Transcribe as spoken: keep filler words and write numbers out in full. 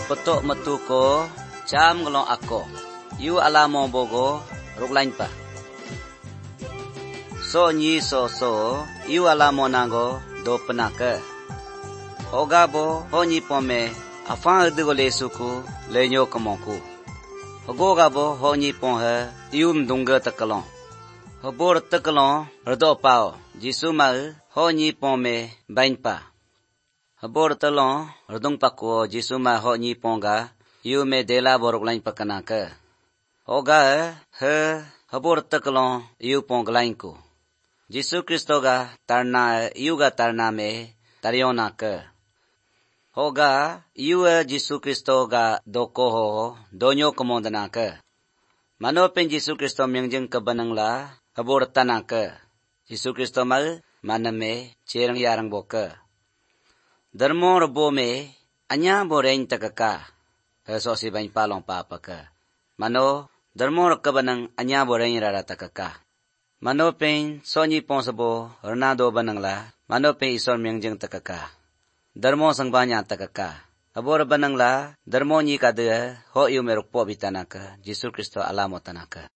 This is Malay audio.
petok metu ko jam ngelong ako. Yu alamo bogo ruglain pa. So nyi so so yu alamo nango do penaka. Oga bo ho nyi pome afang edu le suku le nyo kamonku. Ogoga bo ho nyi pon he yu mdunga takalong. Hobor takalong rdo pao jisu ma ho nyi pome bain pa. Hobor talong rdong pako jisu ma ho nyi ponga yu me dela borok lain pakanaka. Oga he hobor takalong yu ponglain ko. Jisu Kristo ga tarna yu ga tarna me tariona ka. Hoga yu Jisu Kristo ga doko ho donyo komondana ka. Mano pen Jisu Kristo mengjeng kabanang la hobor tanaka. Jisu Kristo mal maname cherang yarang boka. Darmo rabo me anya boreng takaka. Heso si bain palong papa ka. Mano darmo rakabanang anya boreng rara takaka. Mano pen sonyi ponsabo Ronaldo banang la. Mano pen isor mengjeng takaka. Darmo sangbanya takaka. Abor banang la darmo nyi kada ho yu merukpo bitanaka. Jisu Kristo alamo tanaka.